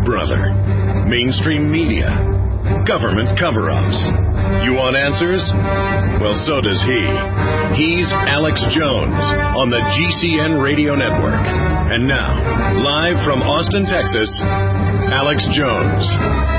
brother? Mainstream media? Government cover-ups? You want answers? Well, so does he. He's Alex Jones on the GCN Radio Network. And now, live from Austin, Texas, Alex Jones.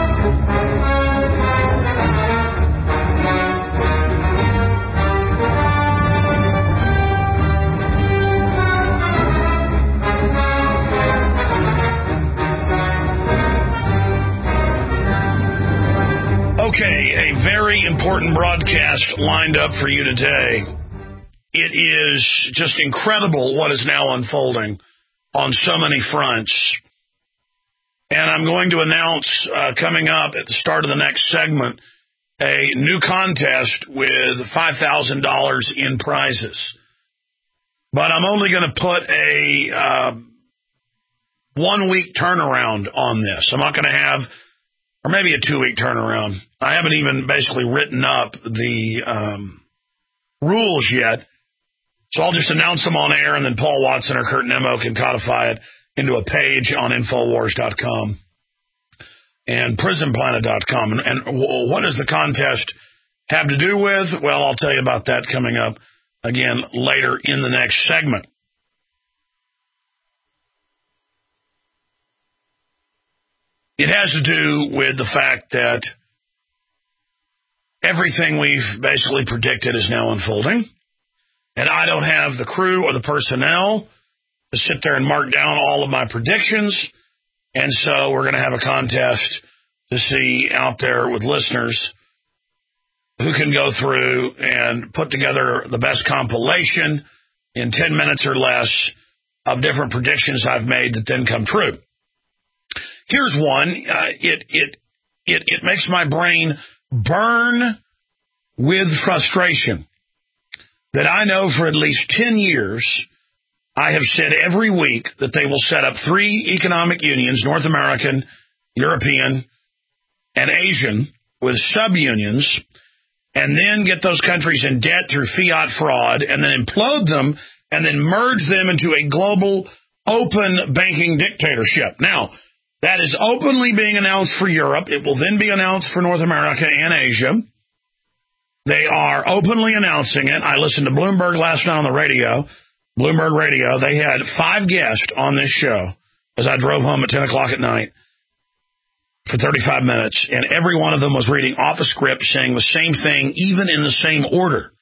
Okay, a very important broadcast lined up for you today. It is just incredible what is now unfolding on so many fronts. And I'm going to announce coming up at the start of the next segment a new contest with $5,000 in prizes. But I'm only going to put a 1 week turnaround on this. I'm not going to have, or maybe a 2 week turnaround. I haven't even basically written up the rules yet. So I'll just announce them on air, and then Paul Watson or Kurt Nemo can codify it into a page on Infowars.com and PrisonPlanet.com. And what does the contest have to do with? Well, I'll tell you about that coming up, again, later in the next segment. It has to do with the fact that everything we've basically predicted is now unfolding. And I don't have the crew or the personnel to sit there and mark down all of my predictions. And so we're going to have a contest to see out there with listeners who can go through and put together the best compilation in 10 minutes or less of different predictions I've made that then come true. Here's one. It makes my brain burn with frustration that I know for at least 10 years I have said every week that they will set up 3 economic unions, North American, European, and Asian, with subunions, and then get those countries in debt through fiat fraud, and then implode them, and then merge them into a global open banking dictatorship. Now, that is openly being announced for Europe. It will then be announced for North America and Asia. They are openly announcing it. I listened to Bloomberg last night on the radio, Bloomberg Radio. They had 5 guests on this show as I drove home at 10 o'clock at night for 35 minutes, and every one of them was reading off a script saying the same thing, even in the same order.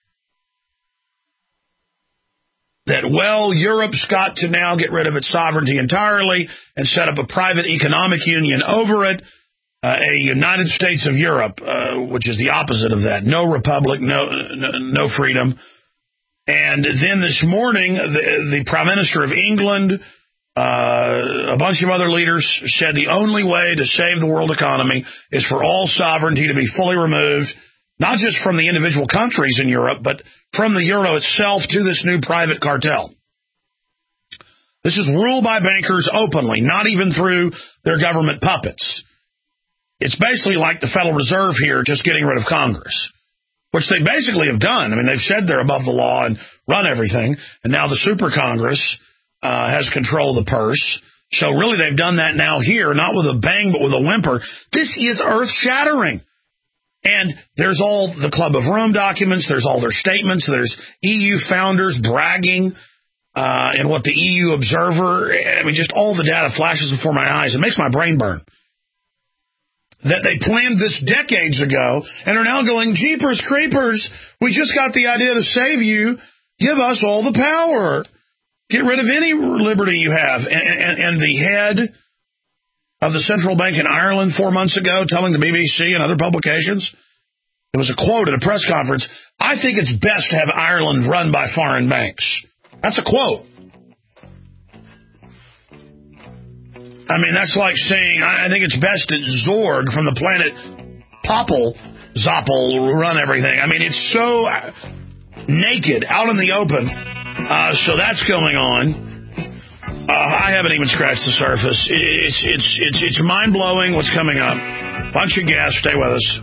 That, well, Europe's got to now get rid of its sovereignty entirely and set up a private economic union over it, a United States of Europe, which is the opposite of that. No republic, no freedom. And then this morning, the Prime Minister of England, a bunch of other leaders said the only way to save the world economy is for all sovereignty to be fully removed, not just from the individual countries in Europe, but from the euro itself to this new private cartel. This is ruled by bankers openly, not even through their government puppets. It's basically like the Federal Reserve here just getting rid of Congress, which they basically have done. I mean, they've said they're above the law and run everything, and now the Super Congress has control of the purse. So really they've done that now here, not with a bang, but with a whimper. This is earth-shattering. And there's all the Club of Rome documents, there's all their statements, there's EU founders bragging in what the EU Observer, I mean, just all the data flashes before my eyes. It makes my brain burn. That they planned this decades ago and are now going, jeepers creepers, we just got the idea to save you, give us all the power. Get rid of any liberty you have. And the head of the central bank in Ireland 4 months ago telling the BBC and other publications, it was a quote at a press conference, I think it's best to have Ireland run by foreign banks. That's a quote. I mean, that's like saying, I think it's best that Zorg from the planet Popple, Zoppel, run everything. I mean, it's so naked, out in the open. So that's going on. I haven't even scratched the surface. It's mind-blowing what's coming up. Bunch of guests. Stay with us.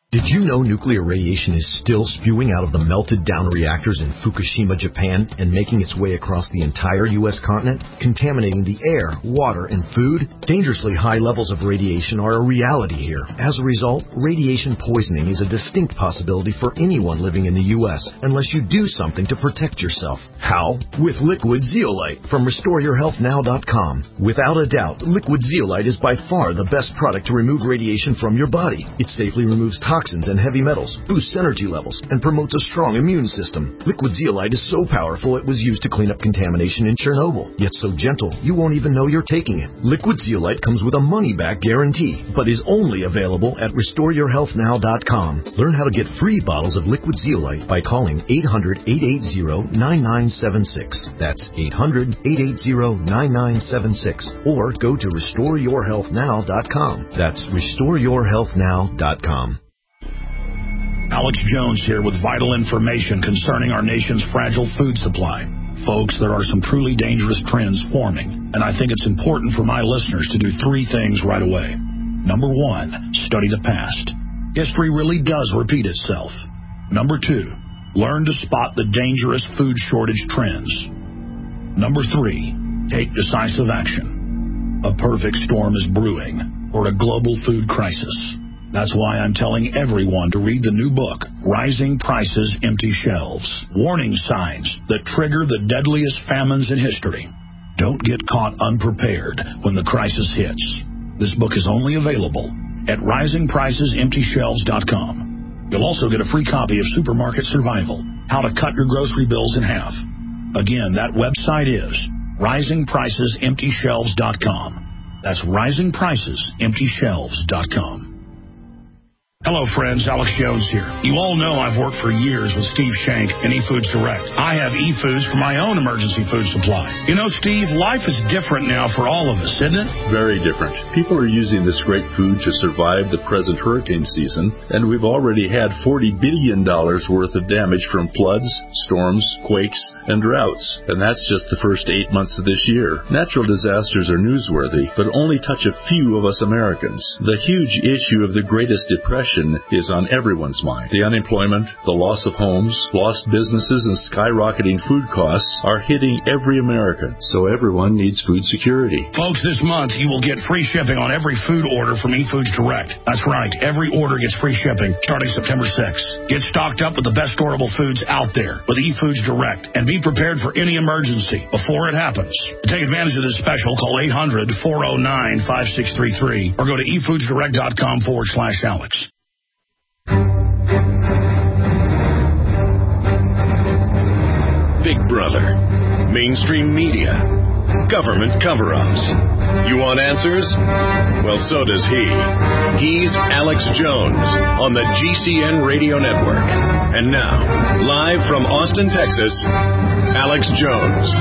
Did you know nuclear radiation is still spewing out of the melted down reactors in Fukushima, Japan, and making its way across the entire U.S. continent, contaminating the air, water, and food? Dangerously high levels of radiation are a reality here. As a result, radiation poisoning is a distinct possibility for anyone living in the U.S. unless you do something to protect yourself. How? With Liquid Zeolite from RestoreYourHealthNow.com. Without a doubt, Liquid Zeolite is by far the best product to remove radiation from your body. It safely removes toxins and heavy metals, boosts energy levels, and promotes a strong immune system. Liquid Zeolite is so powerful it was used to clean up contamination in Chernobyl, yet so gentle you won't even know you're taking it. Liquid Zeolite comes with a money-back guarantee, but is only available at RestoreYourHealthNow.com. Learn how to get free bottles of Liquid Zeolite by calling 800-880-9976. That's 800-880-9976. Or go to RestoreYourHealthNow.com. That's RestoreYourHealthNow.com. Alex Jones here with vital information concerning our nation's fragile food supply. Folks, there are some truly dangerous trends forming, and I think it's important for my listeners to do three things right away. Number one, study the past. History really does repeat itself. Number two, learn to spot the dangerous food shortage trends. Number three, take decisive action. A perfect storm is brewing for a global food crisis. That's why I'm telling everyone to read the new book, Rising Prices, Empty Shelves. Warning signs that trigger the deadliest famines in history. Don't get caught unprepared when the crisis hits. This book is only available at risingpricesemptyshelves.com. You'll also get a free copy of Supermarket Survival, How to Cut Your Grocery Bills in Half. Again, that website is risingpricesemptyshelves.com. That's risingpricesemptyshelves.com. Hello, friends. Alex Jones here. You all know I've worked for years with Steve Shank and eFoods Direct. I have eFoods for my own emergency food supply. You know, Steve, life is different now for all of us, isn't it? Very different. People are using this great food to survive the present hurricane season, and we've already had $40 billion worth of damage from floods, storms, quakes, and droughts. And that's just the first 8 months of this year. Natural disasters are newsworthy, but only touch a few of us Americans. The huge issue of the Greatest Depression is on everyone's mind. The unemployment, the loss of homes, lost businesses, and skyrocketing food costs are hitting every American, so everyone needs food security. Folks, this month you will get free shipping on every food order from eFoods Direct. That's right, every order gets free shipping starting September 6th. Get stocked up with the best storable foods out there with eFoods Direct, and be prepared for any emergency before it happens. To take advantage of this special, call 800-409-5633 or go to efoodsdirect.com/Alex. Big Brother, mainstream media, government cover-ups. You want answers? Well, so does he. He's Alex Jones on the GCN Radio Network. And now, live from Austin, Texas, Alex Jones.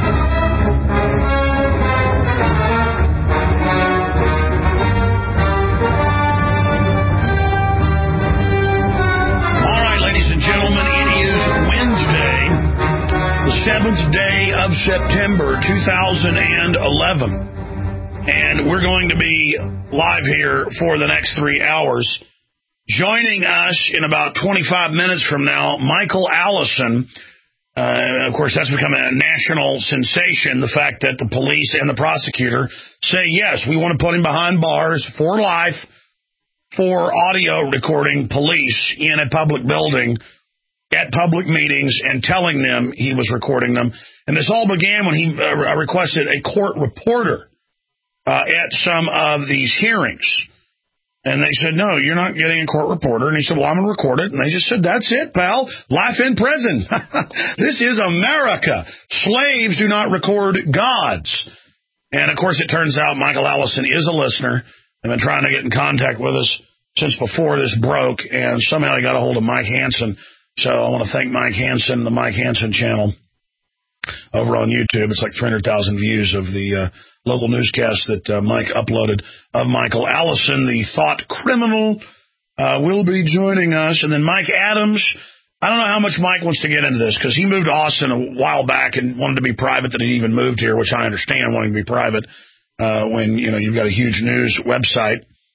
All right, ladies and gentlemen, it is Wednesday, the 7th day of September, 2011. And we're going to be live here for the next 3 hours. Joining us in about 25 minutes from now, Michael Allison. Of course, that's become a national sensation, the fact that the police and the prosecutor say, yes, we want to put him behind bars for life for audio recording police in a public building at public meetings and telling them he was recording them. And this all began when he requested a court reporter at some of these hearings. And they said, no, you're not getting a court reporter. And he said, well, I'm going to record it. And they just said, that's it, pal. Life in prison. This is America. Slaves do not record gods. And, of course, it turns out Michael Allison is a listener. They've been trying to get in contact with us since before this broke. And somehow he got a hold of Mike Hansen. So I want to thank Mike Hansen, the Mike Hansen channel over on YouTube. It's like 300,000 views of the local newscast that Mike uploaded of Michael Allison, the thought criminal, will be joining us. And then Mike Adams. I don't know how much Mike wants to get into this because he moved to Austin a while back and wanted to be private, that he even moved here, which I understand, wanting to be private when, you know, you've got a huge news website.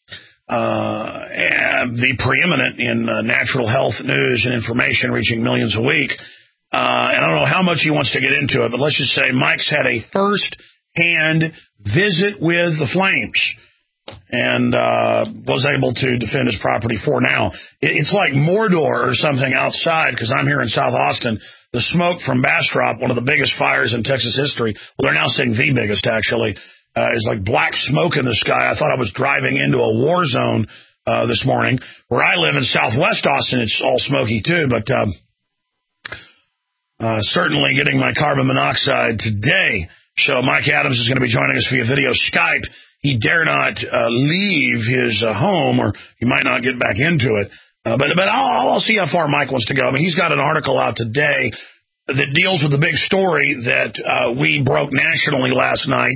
the preeminent in natural health news and information, reaching millions a week. And I don't know how much he wants to get into it, but let's just say Mike's had a first-hand visit with the flames and was able to defend his property for now. It's like Mordor or something outside, because I'm here in South Austin. The smoke from Bastrop, one of the biggest fires in Texas history, well, they're now saying the biggest, actually, is like black smoke in the sky. I thought I was driving into a war zone this morning. Where I live in Southwest Austin, it's all smoky too, but certainly getting my carbon monoxide today. So Mike Adams is going to be joining us via video Skype. He dare not leave his home, or he might not get back into it. But I'll see how far Mike wants to go. I mean, he's got an article out today that deals with the big story that we broke nationally last night.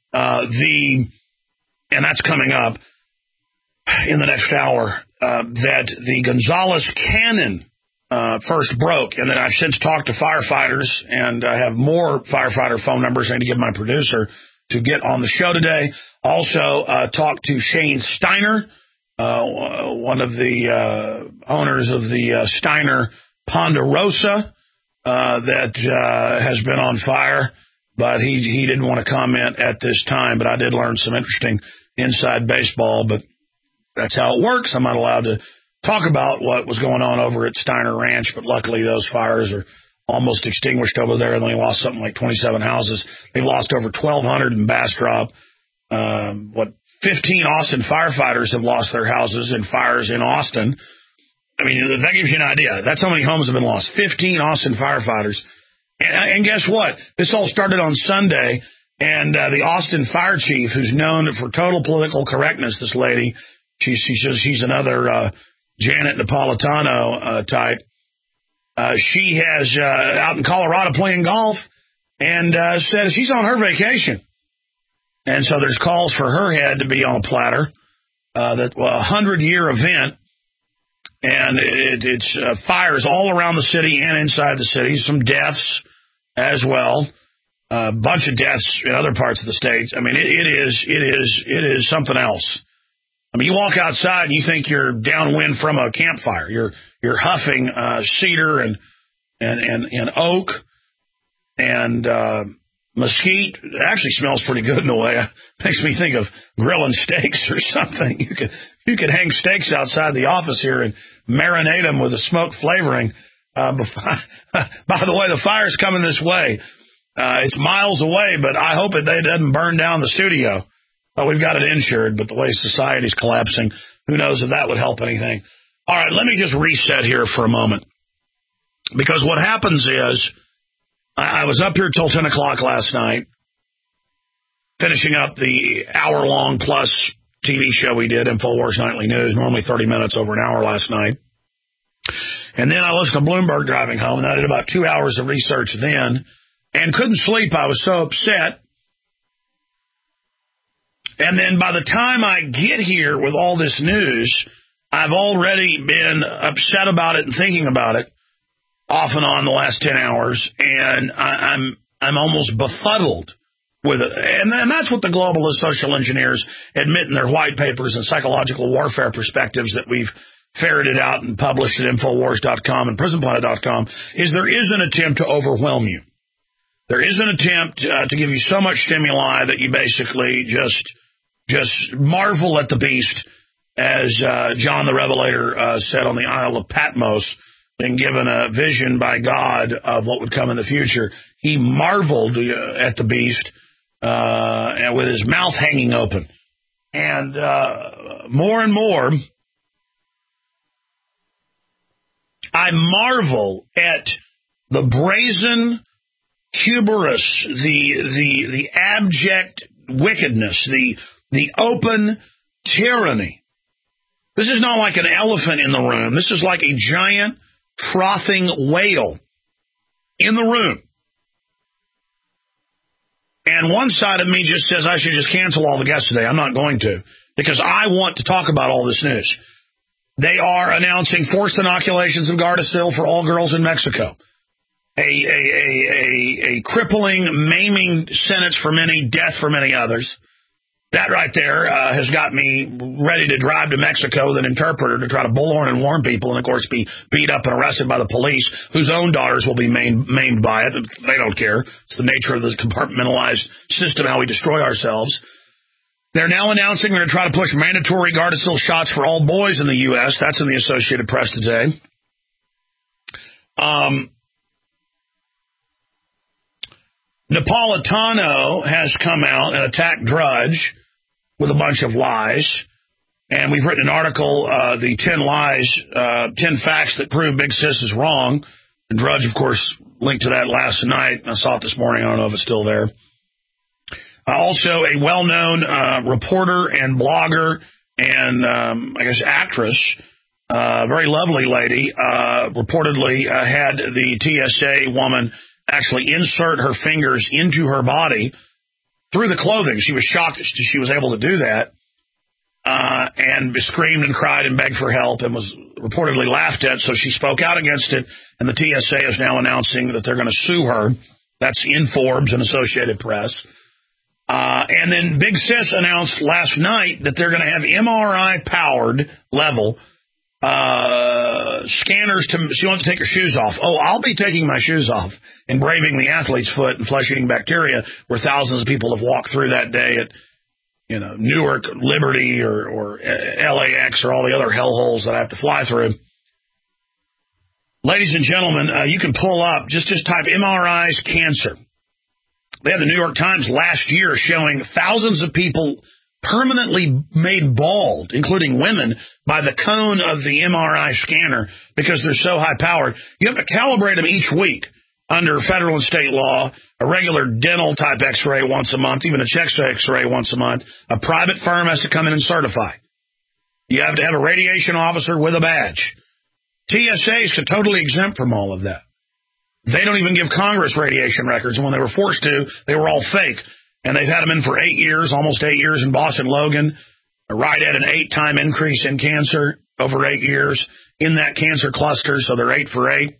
And that's coming up in the next hour, that the Gonzales Cannon first broke, and then I've since talked to firefighters, and I have more firefighter phone numbers I need to give my producer to get on the show today. Also, talked to Shane Steiner, one of the owners of the Steiner Ponderosa that has been on fire, but he didn't want to comment at this time. But I did learn some interesting inside baseball, but that's how it works. I'm not allowed to talk about what was going on over at Steiner Ranch, but luckily those fires are almost extinguished over there, and they lost something like 27 houses. They lost over 1,200 in Bastrop. 15 Austin firefighters have lost their houses in fires in Austin. I mean, that gives you an idea. That's how many homes have been lost. 15 Austin firefighters. And guess what? This all started on Sunday, and the Austin fire chief, who's known for total political correctness, this lady, she's another Janet Napolitano type. She has out in Colorado playing golf, and said she's on her vacation. And so there's calls for her head to be on a platter. That 100-year event, and it's fires all around the city and inside the city. Some deaths as well. A bunch of deaths in other parts of the state. I mean, it is something else. I mean, you walk outside and you think you're downwind from a campfire. You're huffing cedar and oak and mesquite. It actually smells pretty good in a way. It makes me think of grilling steaks or something. You could hang steaks outside the office here and marinate them with a smoked flavoring. By the way, the fire's coming this way. It's miles away, but I hope it doesn't burn down the studio. We've got it insured, but the way society's collapsing, who knows if that would help anything. All right, let me just reset here for a moment. Because what happens is, I was up here till 10 o'clock last night, finishing up the hour-long plus TV show we did, InfoWars Nightly News, normally 30 minutes, over an hour last night. And then I listened to Bloomberg driving home, and I did about 2 hours of research then, and couldn't sleep. I was so upset. And then by the time I get here with all this news, I've already been upset about it and thinking about it off and on the last 10 hours, and I'm almost befuddled with it. And that's what the globalist social engineers admit in their white papers and psychological warfare perspectives that we've ferreted out and published at Infowars.com and PrisonPlanet.com, is there is an attempt to overwhelm you. There is an attempt to give you so much stimuli that you basically just marvel at the beast, as John the Revelator said on the Isle of Patmos, and given a vision by God of what would come in the future. He marveled at the beast and with his mouth hanging open. And more and more, I marvel at the brazen hubris, the abject wickedness, the open tyranny. This is not like an elephant in the room. This is like a giant frothing whale in the room. And one side of me just says I should just cancel all the guests today. I'm not going to, because I want to talk about all this news. They are announcing forced inoculations of Gardasil for all girls in Mexico. A crippling, maiming sentence for many, death for many others. That right there has got me ready to drive to Mexico with an interpreter to try to bullhorn and warn people and, of course, be beat up and arrested by the police, whose own daughters will be maimed by it. They don't care. It's the nature of the compartmentalized system, how we destroy ourselves. They're now announcing they're going to try to push mandatory Gardasil shots for all boys in the U.S. That's in the Associated Press today. Napolitano has come out and attacked Drudge with a bunch of lies. And we've written an article, the 10 lies, 10 facts that prove Big Sis is wrong. And Drudge, of course, linked to that last night. I saw it this morning. I don't know if it's still there. Also, a well-known reporter and blogger and, I guess, actress, very lovely lady, reportedly had the TSA woman actually insert her fingers into her body through the clothing. She was shocked that she was able to do that, and screamed and cried and begged for help and was reportedly laughed at, so she spoke out against it, and the TSA is now announcing that they're going to sue her. That's in Forbes and Associated Press. And then Big Sis announced last night that they're going to have MRI-powered level scanners. She wants to take her shoes off. Oh, I'll be taking my shoes off and braving the athlete's foot and flesh-eating bacteria where thousands of people have walked through that day at, Newark, Liberty, or LAX, or all the other hellholes that I have to fly through. Ladies and gentlemen, you can pull up, just type MRIs cancer. They had the New York Times last year showing thousands of people permanently made bald, including women, by the cone of the MRI scanner because they're so high-powered. You have to calibrate them each week under federal and state law, a regular dental-type X-ray once a month, even a chest X-ray once a month. A private firm has to come in and certify. You have to have a radiation officer with a badge. TSA is totally exempt from all of that. They don't even give Congress radiation records, and when they were forced to, they were all fake. And they've had them in for 8 years, almost 8 years in Boston Logan, right at an 8-time increase in cancer over 8 years in that cancer cluster, so they're 8 for 8.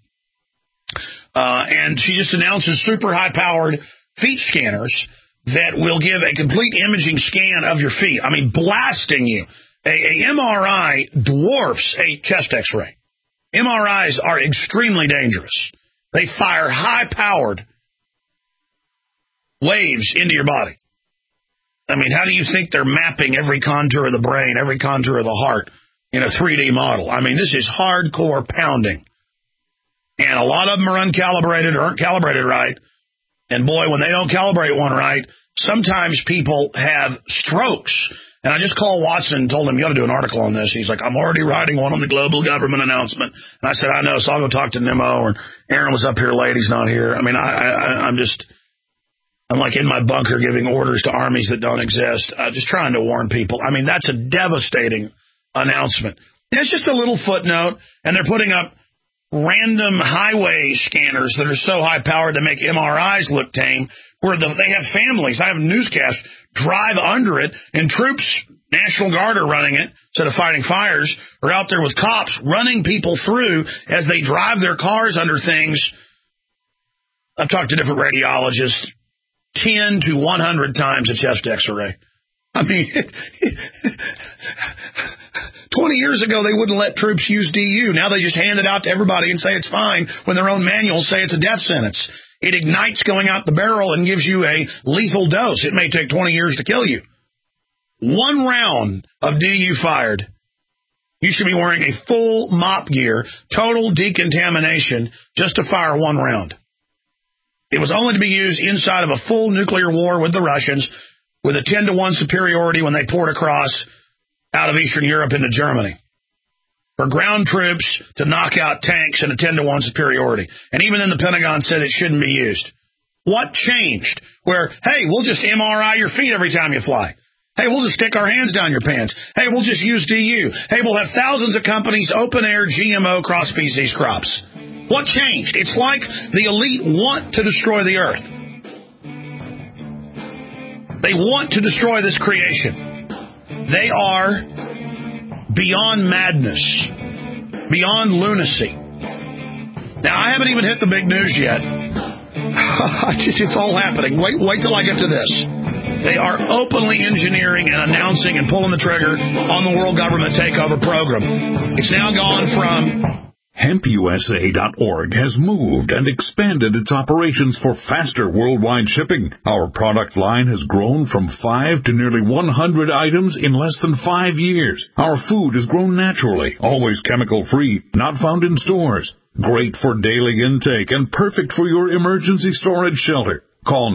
And she just announces super high-powered feet scanners that will give a complete imaging scan of your feet. I mean, blasting you. A MRI dwarfs a chest X-ray. MRIs are extremely dangerous. They fire high-powered waves into your body. I mean, how do you think they're mapping every contour of the brain, every contour of the heart in a 3D model? I mean, this is hardcore pounding. And a lot of them are uncalibrated or aren't calibrated right. And boy, when they don't calibrate one right, sometimes people have strokes. And I just called Watson and told him, you ought to do an article on this. He's like, I'm already writing one on the global government announcement. And I said, I know, so I'll go talk to Nemo. Or Aaron was up here late, he's not here. I mean, I'm like in my bunker giving orders to armies that don't exist, just trying to warn people. I mean, that's a devastating announcement. And it's just a little footnote, and they're putting up random highway scanners that are so high-powered they make MRIs look tame, where they have families. I have newscasts drive under it, and troops, National Guard are running it, instead of fighting fires, are out there with cops running people through as they drive their cars under things. I've talked to different radiologists, 10 to 100 times a chest X-ray. I mean, 20 years ago, they wouldn't let troops use DU. Now they just hand it out to everybody and say it's fine when their own manuals say it's a death sentence. It ignites going out the barrel and gives you a lethal dose. It may take 20 years to kill you. One round of DU fired. You should be wearing a full mop gear, total decontamination, just to fire one round. It was only to be used inside of a full nuclear war with the Russians, with a 10-to-1 superiority when they poured across out of Eastern Europe into Germany. For ground troops to knock out tanks in a 10-to-1 superiority. And even then the Pentagon said it shouldn't be used. What changed? Where, hey, we'll just MRI your feet every time you fly. Hey, we'll just stick our hands down your pants. Hey, we'll just use DU. Hey, we'll have thousands of companies open-air GMO cross-species crops. What changed? It's like the elite want to destroy the earth. They want to destroy this creation. They are beyond madness, beyond lunacy. Now, I haven't even hit the big news yet. It's all happening. Wait till I get to this. They are openly engineering and announcing and pulling the trigger on the world government takeover program. It's now gone from... HempUSA.org has moved and expanded its operations for faster worldwide shipping. Our product line has grown from 5 to nearly 100 items in less than 5 years. Our food has grown naturally, always chemical-free, not found in stores. Great for daily intake and perfect for your emergency storage shelter. Call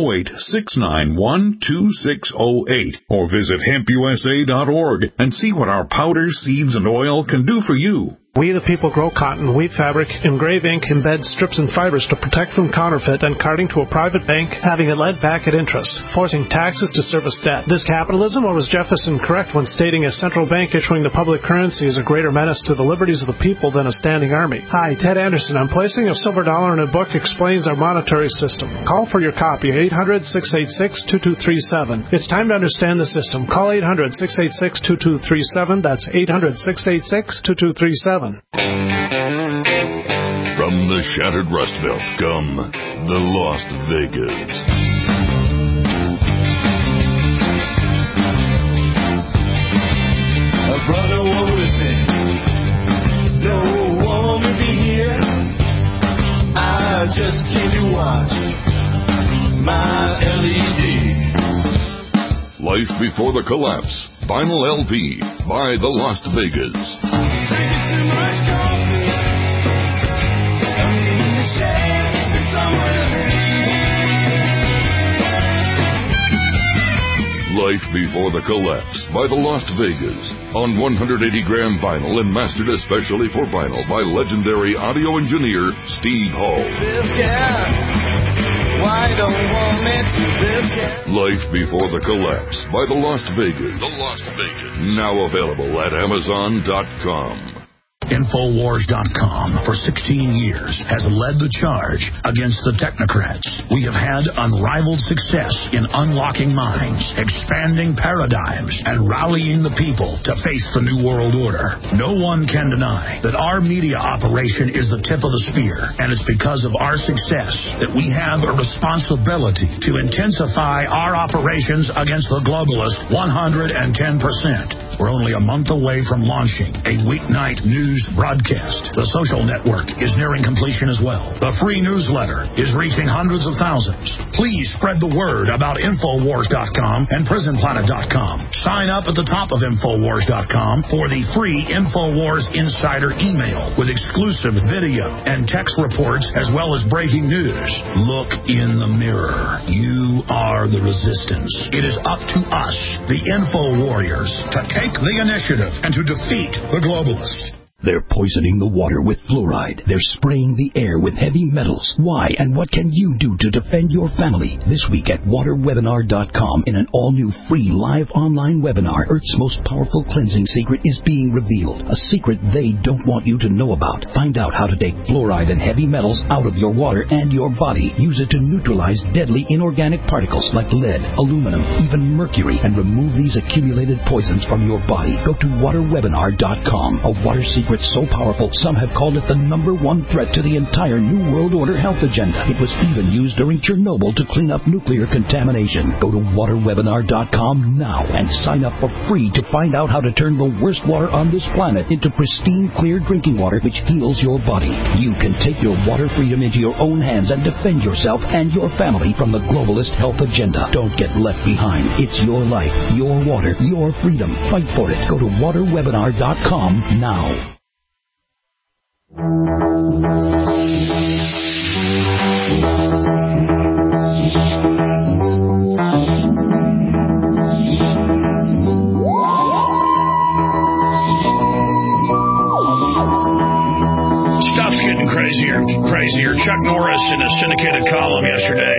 908-691-2608 or visit HempUSA.org and see what our powders, seeds, and oil can do for you. We the people grow cotton, weave fabric, engrave ink, embed strips and fibers to protect from counterfeit and carting to a private bank, having it led back at interest, forcing taxes to service debt. This capitalism, or was Jefferson correct when stating a central bank issuing the public currency is a greater menace to the liberties of the people than a standing army? Hi, Ted Anderson. I'm placing a silver dollar in a book explains our monetary system. Call for your copy, 800-686-2237. It's time to understand the system. Call 800-686-2237. That's 800-686-2237. From the shattered Rust Belt come the Las Vegas. A brother war with me. No war with me here. I just came to watch my LED. Life Before the Collapse. Vinyl LP by the Las Vegas. Life Before the Collapse by the Las Vegas on 180-gram vinyl and mastered especially for vinyl by legendary audio engineer Steve Hall. Life Before the Collapse by the Las Vegas. The Las Vegas. Now available at Amazon.com. Infowars.com for 16 years has led the charge against the technocrats. We have had unrivaled success in unlocking minds, expanding paradigms, and rallying the people to face the New World Order. No one can deny that our media operation is the tip of the spear, and it's because of our success that we have a responsibility to intensify our operations against the globalists 110%. We're only a month away from launching a weeknight news broadcast. The social network is nearing completion as well. The free newsletter is reaching hundreds of thousands. Please spread the word about Infowars.com and PrisonPlanet.com. Sign up at the top of Infowars.com for the free Infowars Insider email with exclusive video and text reports as well as breaking news. Look in the mirror. You are the resistance. It is up to us, the Info Warriors, to take the initiative and to defeat the globalists. They're poisoning the water with fluoride. They're spraying the air with heavy metals. Why and what can you do to defend your family? This week at waterwebinar.com in an all-new free live online webinar, Earth's most powerful cleansing secret is being revealed. A secret they don't want you to know about. Find out how to take fluoride and heavy metals out of your water and your body. Use it to neutralize deadly inorganic particles like lead, aluminum, even mercury, and remove these accumulated poisons from your body. Go to waterwebinar.com. A water secret so powerful, some have called it the #1 threat to the entire New World Order health agenda. It was even used during Chernobyl to clean up nuclear contamination. Go to waterwebinar.com now and sign up for free to find out how to turn the worst water on this planet into pristine, clear drinking water which heals your body. You can take your water freedom into your own hands and defend yourself and your family from the globalist health agenda. Don't get left behind. It's your life, your water, your freedom. Fight for it. Go to waterwebinar.com now. Stuff's getting crazier and crazier. Chuck Norris in a syndicated column yesterday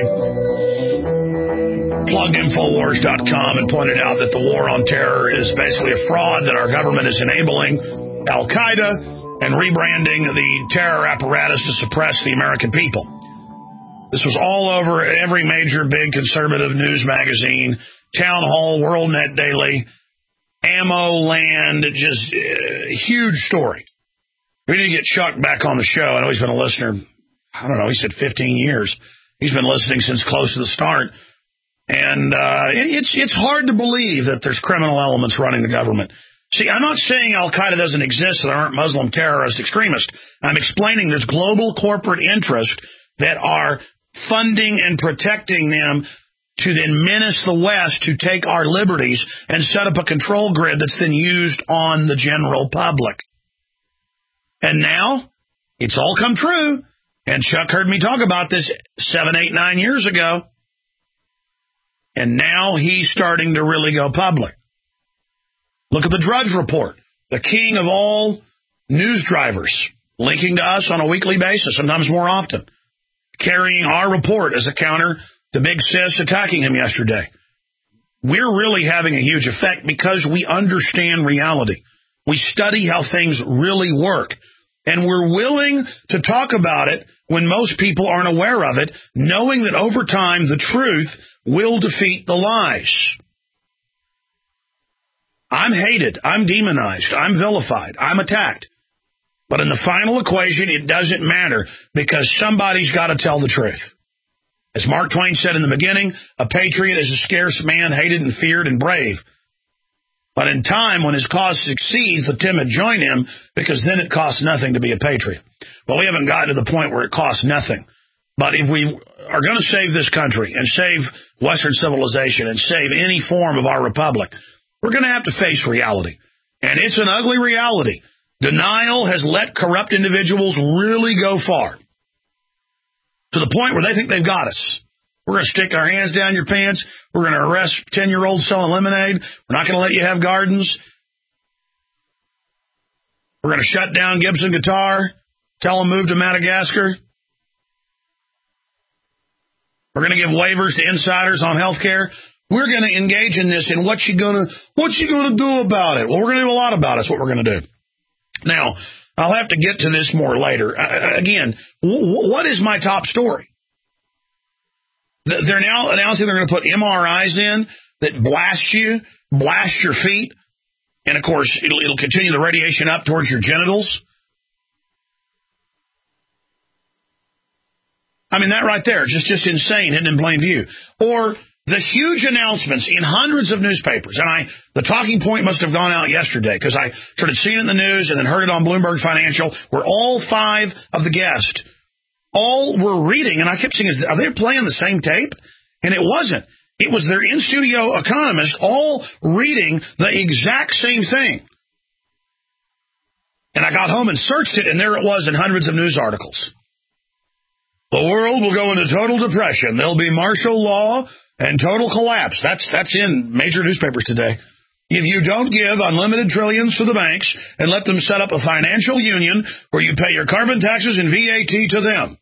plugged Infowars.com and pointed out that the war on terror is basically a fraud, that our government is enabling Al-Qaeda and rebranding the terror apparatus to suppress the American people. This was all over every major big conservative news magazine, Town Hall, World Net Daily, Ammo Land, just huge story. We need to get Chuck back on the show. I know he's been a listener, I don't know, he said 15 years. He's been listening since close to the start. And it's hard to believe that there's criminal elements running the government. See, I'm not saying Al-Qaeda doesn't exist, so there aren't Muslim terrorist extremists. I'm explaining there's global corporate interests that are funding and protecting them to then menace the West to take our liberties and set up a control grid that's then used on the general public. And now, it's all come true. And Chuck heard me talk about this 7, 8, 9 years ago. And now he's starting to really go public. Look at the Drudge Report, the king of all news drivers, linking to us on a weekly basis, sometimes more often, carrying our report as a counter to Big Sis attacking him yesterday. We're really having a huge effect because we understand reality. We study how things really work. And we're willing to talk about it when most people aren't aware of it, knowing that over time the truth will defeat the lies. I'm hated. I'm demonized. I'm vilified. I'm attacked. But in the final equation, it doesn't matter because somebody's got to tell the truth. As Mark Twain said in the beginning, a patriot is a scarce man, hated and feared and brave. But in time, when his cause succeeds, the timid join him because then it costs nothing to be a patriot. Well, we haven't gotten to the point where it costs nothing. But if we are going to save this country and save Western civilization and save any form of our republic, we're going to have to face reality. And it's an ugly reality. Denial has let corrupt individuals really go far to the point where they think they've got us. We're going to stick our hands down your pants. We're going to arrest 10-year-olds selling lemonade. We're not going to let you have gardens. We're going to shut down Gibson Guitar. Tell them move to Madagascar. We're going to give waivers to insiders on health care. We're going to engage in this, and what you going to do about it? Well, we're going to do a lot about it. That's what we're going to do. Now, I'll have to get to this more later. Again, what is my top story? They're now announcing they're going to put MRIs in that blast your feet, and of course, it'll continue the radiation up towards your genitals. I mean, that right there is just insane, hidden in plain view. Or the huge announcements in hundreds of newspapers, and the talking point must have gone out yesterday because I started seeing it in the news and then heard it on Bloomberg Financial, where all 5 of the guests all were reading, and I kept saying, are they playing the same tape? And it wasn't. It was their in-studio economists all reading the exact same thing. And I got home and searched it, and there it was in hundreds of news articles. The world will go into total depression. There'll be martial law and total collapse. That's in major newspapers today. If you don't give unlimited trillions to the banks and let them set up a financial union where you pay your carbon taxes and VAT to them.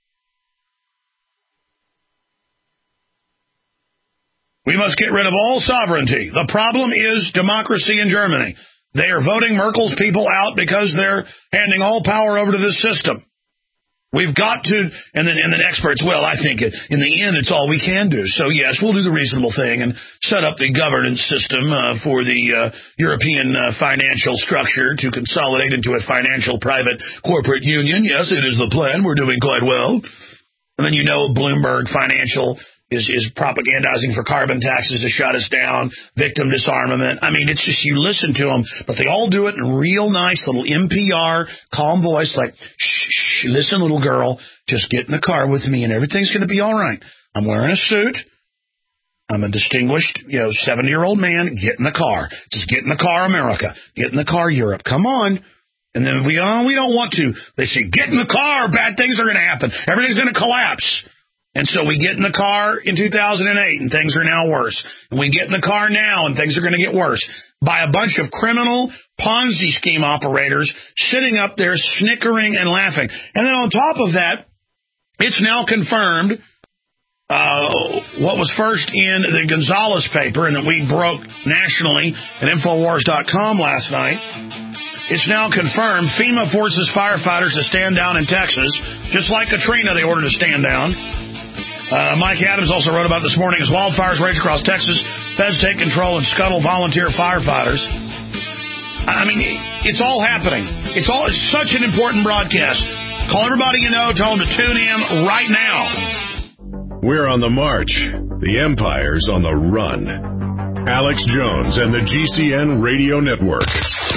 We must get rid of all sovereignty. The problem is democracy in Germany. They are voting Merkel's people out because they're handing all power over to this system. We've got to, and then experts, well, I think in the end it's all we can do. So, yes, we'll do the reasonable thing and set up the governance system for the European financial structure to consolidate into a financial private corporate union. Yes, it is the plan. We're doing quite well. And then Bloomberg Financial is propagandizing for carbon taxes to shut us down, victim disarmament. I mean, it's just you listen to them, but they all do it in real nice little NPR, calm voice, like, shh, listen, little girl, just get in the car with me and everything's going to be all right. I'm wearing a suit. I'm a distinguished, 70-year-old man. Get in the car. Just get in the car, America. Get in the car, Europe. Come on. And then we don't want to. They say, get in the car. Bad things are going to happen. Everything's going to collapse. And so we get in the car in 2008, and things are now worse. And we get in the car now, and things are going to get worse. By a bunch of criminal Ponzi scheme operators sitting up there snickering and laughing. And then on top of that, it's now confirmed what was first in the Gonzales paper, and that we broke nationally at Infowars.com last night. It's now confirmed FEMA forces firefighters to stand down in Texas. Just like Katrina, they ordered to stand down. Mike Adams also wrote about this morning as wildfires rage across Texas. Feds take control and scuttle volunteer firefighters. I mean, it's all happening. It's such an important broadcast. Call everybody you know. Tell them to tune in right now. We're on the march. The empire's on the run. Alex Jones and the GCN Radio Network.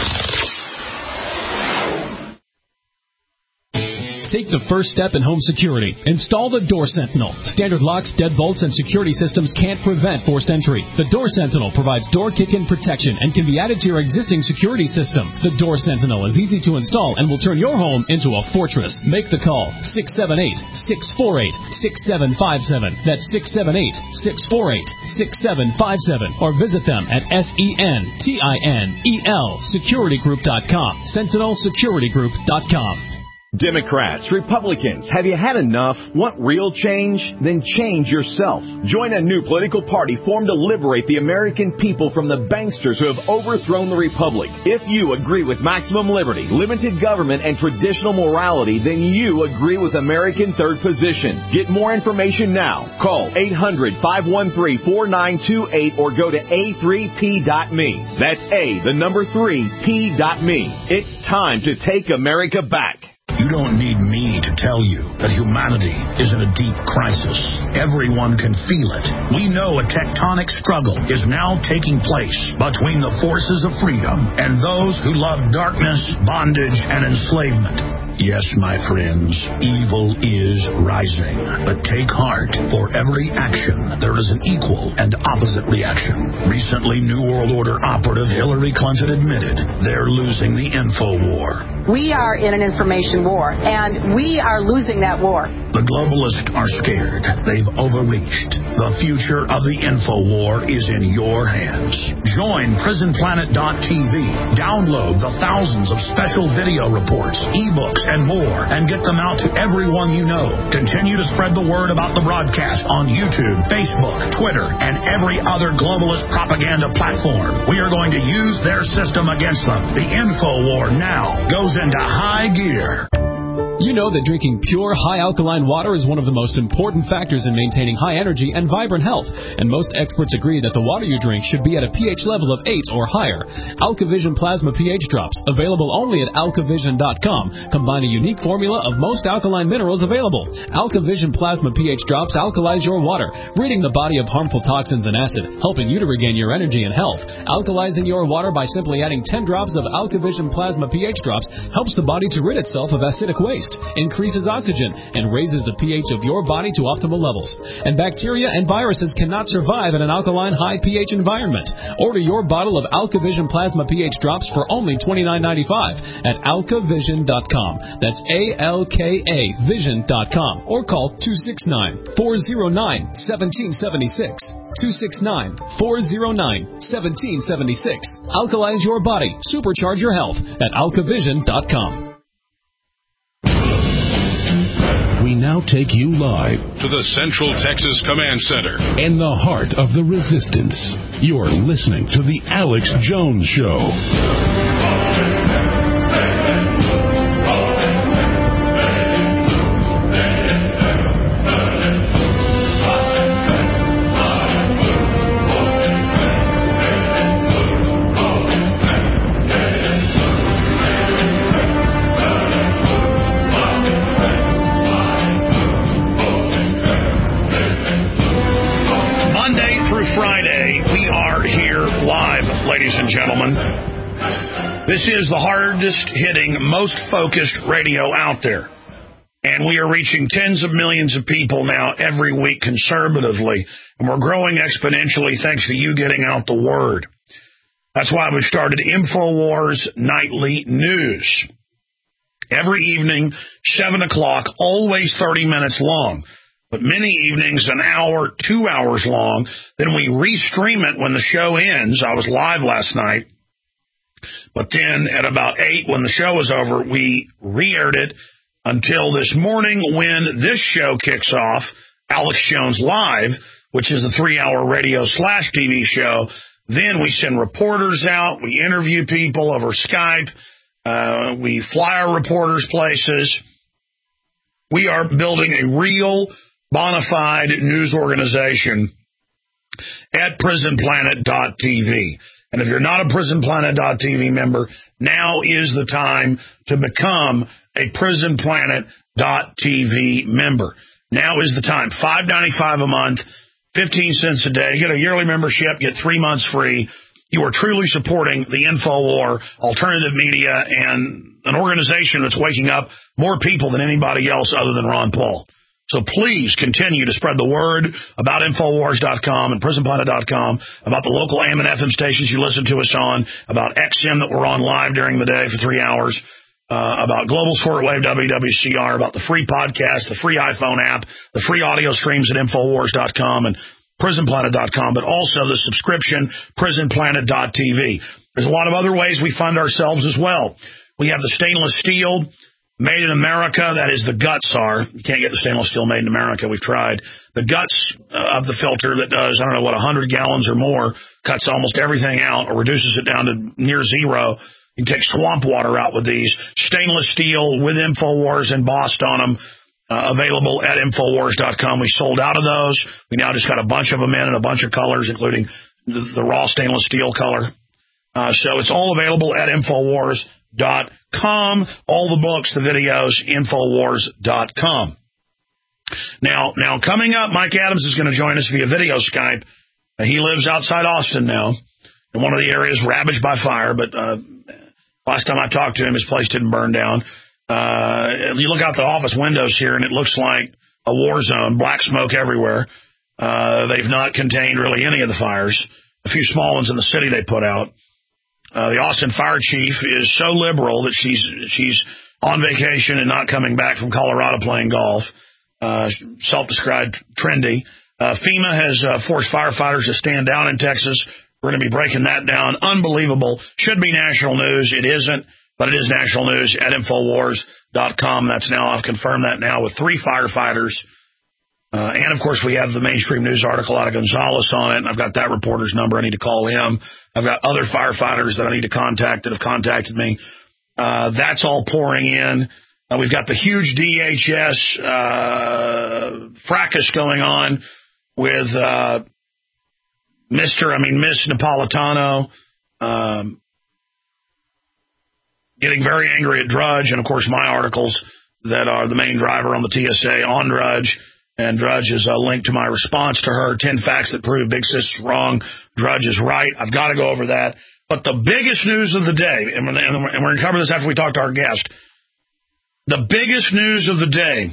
Take the first step in home security. Install the Door Sentinel. Standard locks, deadbolts, and security systems can't prevent forced entry. The Door Sentinel provides door kick-in protection and can be added to your existing security system. The Door Sentinel is easy to install and will turn your home into a fortress. Make the call. 678-648-6757. That's 678-648-6757. Or visit them at SENTINEL securitygroup.com. SentinelSecurityGroup.com. Democrats, Republicans, have you had enough? Want real change? Then change yourself. Join a new political party formed to liberate the American people from the banksters who have overthrown the republic. If you agree with maximum liberty, limited government, and traditional morality, then you agree with American Third Position. Get more information now. Call 800-513-4928 or go to a3p.me. That's A3p.me. It's time to take America back. You don't need me to tell you that humanity is in a deep crisis. Everyone can feel it. We know a tectonic struggle is now taking place between the forces of freedom and those who love darkness, bondage, and enslavement. Yes, my friends, evil is rising. But take heart. For every action, there is an equal and opposite reaction. Recently, New World Order operative Hillary Clinton admitted they're losing the info war. We are in an information war, and we are losing that war. The globalists are scared. They've overreached. The future of the info war is in your hands. Join PrisonPlanet.tv. Download the thousands of special video reports, ebooks, and more, and get them out to everyone you know. Continue to spread the word about the broadcast on YouTube, Facebook, Twitter, and every other globalist propaganda platform. We are going to use their system against them. The info war now goes into high gear. You know that drinking pure, high-alkaline water is one of the most important factors in maintaining high energy and vibrant health, and most experts agree that the water you drink should be at a pH level of 8 or higher. AlkaVision Plasma pH Drops, available only at alkavision.com, combine a unique formula of most alkaline minerals available. AlkaVision Plasma pH Drops alkalize your water, ridding the body of harmful toxins and acid, helping you to regain your energy and health. Alkalizing your water by simply adding 10 drops of AlkaVision Plasma pH Drops helps the body to rid itself of acidic waste, increases oxygen, and raises the pH of your body to optimal levels. And bacteria and viruses cannot survive in an alkaline high pH environment. Order your bottle of AlkaVision Plasma pH Drops for only $29.95 at alkavision.com. That's ALKA Vision.com, or call 269-409-1776. 269-409-1776. Alkalize your body. Supercharge your health at alkavision.com. We now take you live to the Central Texas Command Center in the heart of the resistance. You're listening to the Alex Jones Show. Friday, we are here live, ladies and gentlemen. This is the hardest hitting, most focused radio out there. And we are reaching tens of millions of people now every week conservatively. And we're growing exponentially thanks to you getting out the word. That's why we started InfoWars Nightly News. Every evening, 7 o'clock, always 30 minutes long. But many evenings, an hour, 2 hours long. Then we restream it when the show ends. I was live last night. But then at about 8, when the show was over, we re-aired it until this morning when this show kicks off, Alex Jones Live, which is a 3-hour radio/TV show. Then we send reporters out. We interview people over Skype. We fly our reporters places. We are building a real bona fide news organization at PrisonPlanet.tv. And if you're not a PrisonPlanet.tv member, now is the time to become a PrisonPlanet.tv member. Now is the time. $5.95 a month, 15 cents a day. Get a yearly membership, get 3 months free. You are truly supporting the InfoWar, alternative media, and an organization that's waking up more people than anybody else other than Ron Paul. So please continue to spread the word about Infowars.com and PrisonPlanet.com, about the local AM and FM stations you listen to us on, about XM that we're on live during the day for 3 hours, about Global Shortwave WWCR, about the free podcast, the free iPhone app, the free audio streams at Infowars.com and PrisonPlanet.com, but also the subscription PrisonPlanet.tv. There's a lot of other ways we fund ourselves as well. We have the stainless steel made in America. That is the guts are. You can't get the stainless steel made in America. We've tried. The guts of the filter that does, 100 gallons or more, cuts almost everything out or reduces it down to near zero. You can take swamp water out with these. Stainless steel with InfoWars embossed on them. Available at Infowars.com. We sold out of those. We now just got a bunch of them in a bunch of colors, including the raw stainless steel color. So it's all available at Infowars.com. All the books, the videos, Infowars.com. Now coming up, Mike Adams is going to join us via video Skype. He lives outside Austin now, in one of the areas ravaged by fire, but last time I talked to him, his place didn't burn down. You look out the office windows here, and it looks like a war zone, black smoke everywhere. They've not contained really any of the fires. A few small ones in the city they put out. The Austin fire chief is so liberal that she's on vacation and not coming back from Colorado playing golf. Self-described trendy. FEMA has forced firefighters to stand down in Texas. We're going to be breaking that down. Unbelievable. Should be national news. It isn't. But it is national news at Infowars.com. I've confirmed that now with 3 firefighters. And, of course, we have the mainstream news article out of Gonzales on it, and I've got that reporter's number. I need to call him. I've got other firefighters that I need to contact that have contacted me. That's all pouring in. We've got the huge DHS fracas going on with Miss Napolitano, getting very angry at Drudge, and, of course, my articles that are the main driver on the TSA on Drudge, and Drudge is linked to my response to her, 10 facts that prove Big Sis is wrong, Drudge is right. I've got to go over that. But the biggest news of the day, and we're going to cover this after we talk to our guest, the biggest news of the day,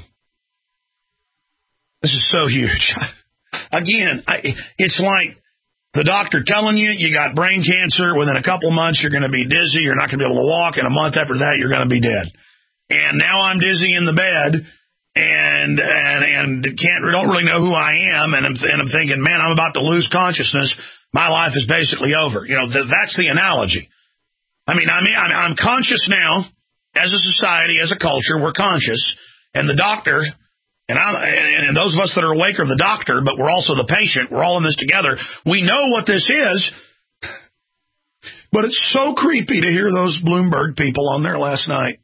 this is so huge. Again, it's like the doctor telling you got brain cancer. Within a couple months, you're going to be dizzy. You're not going to be able to walk. And a month after that, you're going to be dead. And now I'm dizzy in the bed and don't really know who I am. And I'm thinking, man, I'm about to lose consciousness. My life is basically over. That's the analogy. I'm conscious now. As a society, as a culture, we're conscious. And the doctor, and those of us that are awake are the doctor, but we're also the patient. We're all in this together. We know what this is, but it's so creepy to hear those Bloomberg people on there last night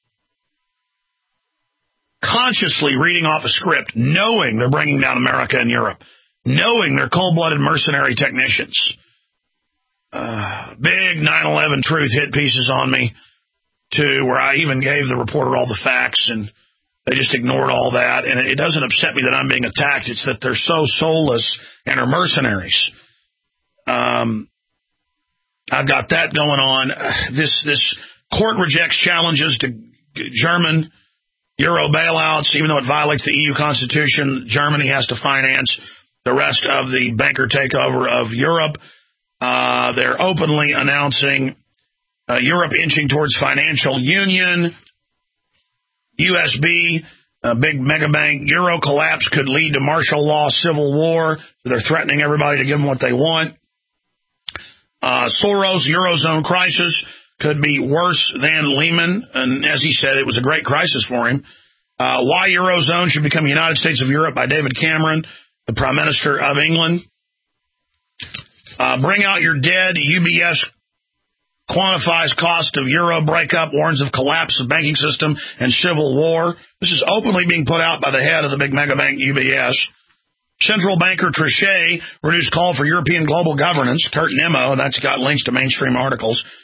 consciously reading off a script, knowing they're bringing down America and Europe, knowing they're cold-blooded mercenary technicians. Big 9/11 truth hit pieces on me, too, where I even gave the reporter all the facts, and they just ignored all that. And it doesn't upset me that I'm being attacked. It's that they're so soulless and are mercenaries. I've got that going on. This court rejects challenges to German Euro bailouts, even though it violates the EU Constitution. Germany has to finance the rest of the banker takeover of Europe. They're openly announcing Europe inching towards financial union. USB, big mega bank, Euro collapse could lead to martial law, civil war. They're threatening everybody to give them what they want. Soros, Eurozone crisis could be worse than Lehman. And as he said, it was a great crisis for him. Why Eurozone should become the United States of Europe by David Cameron, the Prime Minister of England. Bring out your dead. UBS quantifies cost of Euro breakup, warns of collapse of banking system and civil war. This is openly being put out by the head of the big mega bank UBS. Central banker Trichet reduced call for European global governance. Kurt Nimmo, that's got links to mainstream articles.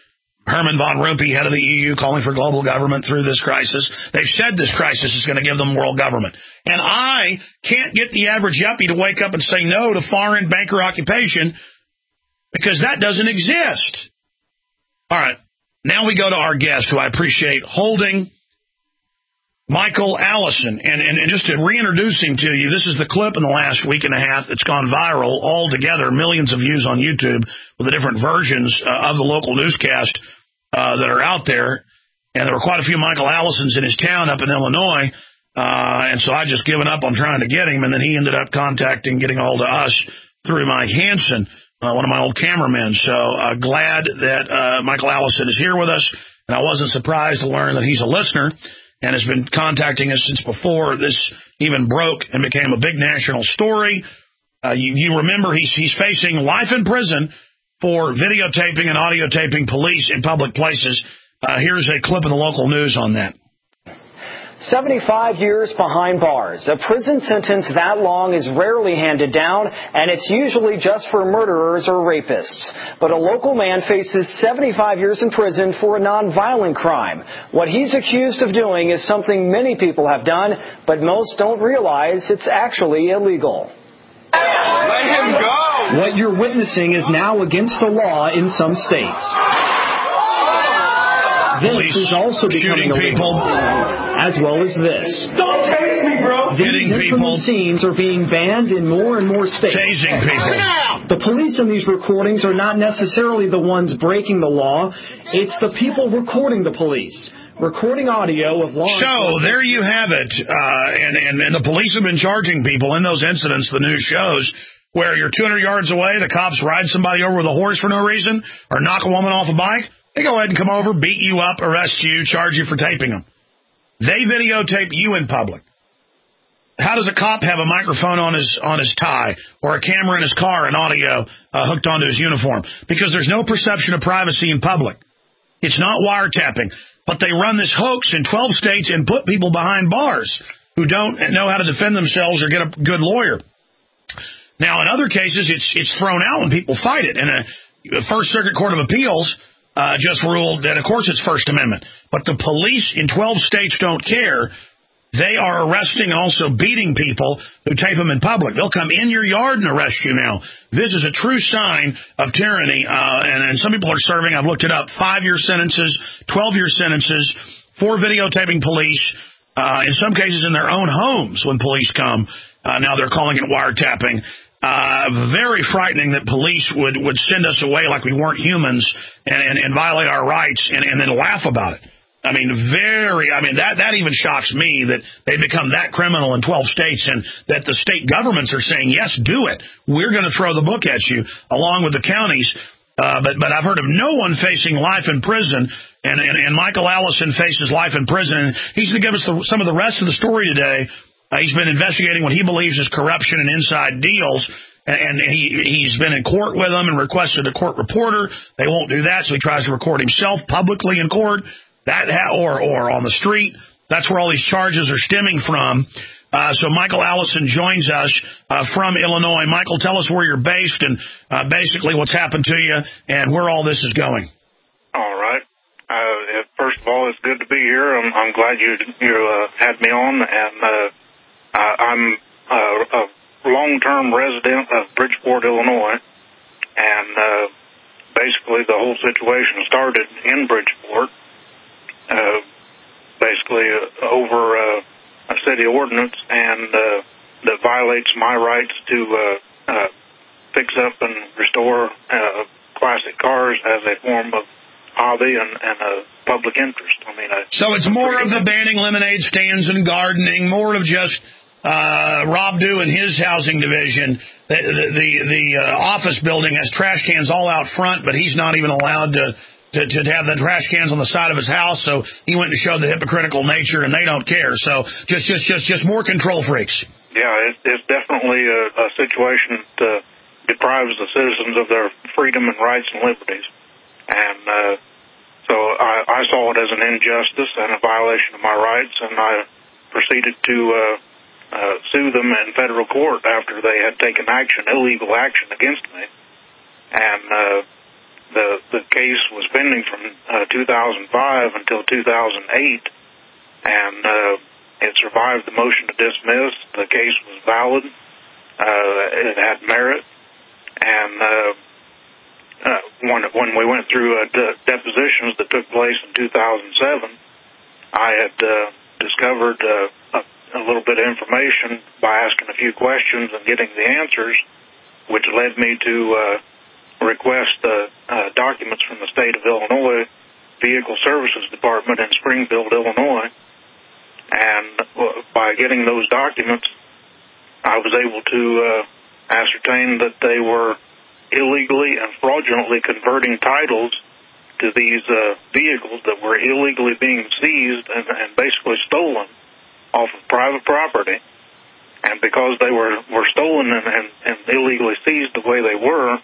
Herman Van Rompuy, head of the EU, calling for global government through this crisis. They've said this crisis is going to give them world government. And I can't get the average yuppie to wake up and say no to foreign banker occupation because that doesn't exist. All right. Now we go to our guest, who I appreciate holding, Michael Allison. And just to reintroduce him to you, this is the clip in the last week and a half that's gone viral all together, millions of views on YouTube with the different versions of the local newscast that are out there. And there were quite a few Michael Allisons in his town up in Illinois. And so I just given up on trying to get him. And then he ended up getting a hold of us through Mike Hansen, one of my old cameramen. So glad that Michael Allison is here with us. And I wasn't surprised to learn that he's a listener and has been contacting us since before this even broke and became a big national story. You remember he's facing life in prison for videotaping and audiotaping police in public places. Here's a clip of the local news on that. 75 years behind bars. A prison sentence that long is rarely handed down, and it's usually just for murderers or rapists. But a local man faces 75 years in prison for a nonviolent crime. What he's accused of doing is something many people have done, but most don't realize it's actually illegal. Let him go! What you're witnessing is now against the law in some states. This is also becoming illegal, as well as this. Don't tase me, bro! These infamous scenes are being banned in more and more states. Tasing people. The police in these recordings are not necessarily the ones breaking the law. It's the people recording the police. Recording audio of law enforcement. So there you have it. And the police have been charging people in those incidents, the news shows, where you're 200 yards away, the cops ride somebody over with a horse for no reason, or knock a woman off a bike. They go ahead and come over, beat you up, arrest you, charge you for taping them. They videotape you in public. How does a cop have a microphone on his tie or a camera in his car and audio hooked onto his uniform? Because there's no perception of privacy in public. It's not wiretapping. But they run this hoax in 12 states and put people behind bars who don't know how to defend themselves or get a good lawyer. Now, in other cases, it's thrown out when people fight it. And the First Circuit Court of Appeals just ruled that, of course, it's First Amendment. But the police in 12 states don't care. They are arresting and also beating people who tape them in public. They'll come in your yard and arrest you now. This is a true sign of tyranny. And some people are serving, I've looked it up, 5-year sentences, 12-year sentences for videotaping police, in some cases in their own homes when police come. Now they're calling it wiretapping. Very frightening that police would send us away like we weren't humans and violate our rights and then laugh about it. I mean, that even shocks me that they become that criminal in 12 states and that the state governments are saying, yes, do it. We're going to throw the book at you along with the counties. But I've heard of no one facing life in prison, and Michael Allison faces life in prison. And he's going to give us some of the rest of the story today. He's been investigating what he believes is corruption and inside deals. And he's been in court with them and requested a court reporter. They won't do that, so he tries to record himself publicly in court. Or on the street. That's where all these charges are stemming from. So Michael Allison joins us from Illinois. Michael, tell us where you're based and basically what's happened to you and where all this is going. All right. First of all, it's good to be here. I'm glad you had me on, and I'm a long-term resident of Bridgeport, Illinois, and basically the whole situation started in Bridgeport. Basically over a city ordinance and that violates my rights to fix up and restore classic cars as a form of hobby and a public interest. So it's more of the banning lemonade stands and gardening, more of just Rob Dew and his housing division. The office building has trash cans all out front, but he's not even allowed to have the trash cans on the side of his house, so he went to show the hypocritical nature, and they don't care. So just more control freaks. Yeah, it's definitely a situation that deprives the citizens of their freedom and rights and liberties. And so I saw it as an injustice and a violation of my rights, and I proceeded to sue them in federal court after they had taken illegal action against me. And The case was pending from 2005 until 2008, and it survived the motion to dismiss. The case was valid. It had merit, and when we went through depositions that took place in 2007, I had discovered a little bit of information by asking a few questions and getting the answers, which led me to request documents from the state of Illinois Vehicle Services Department in Springfield, Illinois. And by getting those documents, I was able to ascertain that they were illegally and fraudulently converting titles to these vehicles that were illegally being seized and basically stolen off of private property. And because they were stolen and illegally seized the way they were,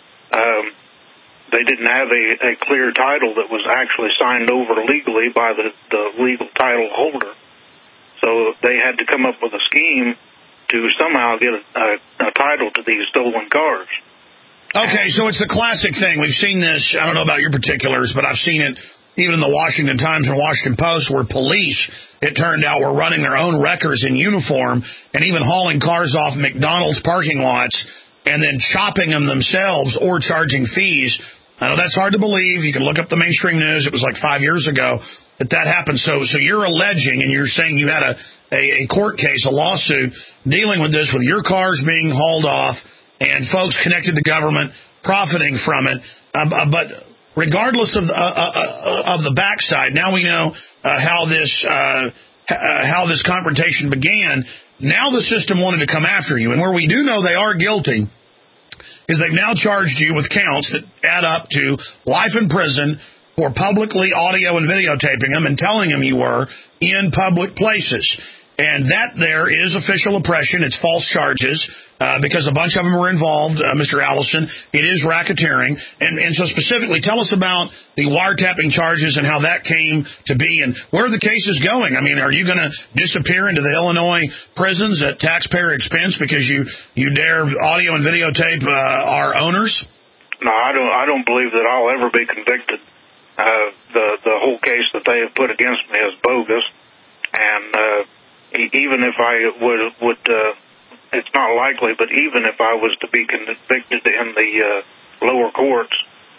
they didn't have a clear title that was actually signed over legally by the legal title holder. So they had to come up with a scheme to somehow get a title to these stolen cars. Okay, so it's the classic thing. We've seen this, I don't know about your particulars, but I've seen it even in the Washington Times and Washington Post, where police, it turned out, were running their own wreckers in uniform and even hauling cars off McDonald's parking lots and then chopping them themselves or charging fees. I know that's hard to believe. You can look up the mainstream news. It was like 5 years ago that happened. So you're alleging, and you're saying you had a court case, a lawsuit, dealing with this, with your cars being hauled off and folks connected to government profiting from it. But regardless of the backside, now we know how this confrontation began. Now the system wanted to come after you, and where we do know they are guilty is they've now charged you with counts that add up to life in prison for publicly audio and videotaping them and telling them you were in public places. And that there is official oppression. It's false charges because a bunch of them were involved, Mr. Allison. It is racketeering. And so specifically, tell us about the wiretapping charges and how that came to be and where the case is going. I mean, are you going to disappear into the Illinois prisons at taxpayer expense because you dare audio and videotape our owners? No, I don't believe that I'll ever be convicted. The whole case that they have put against me is bogus. And even if I would it's not likely, but even if I was to be convicted in the lower courts,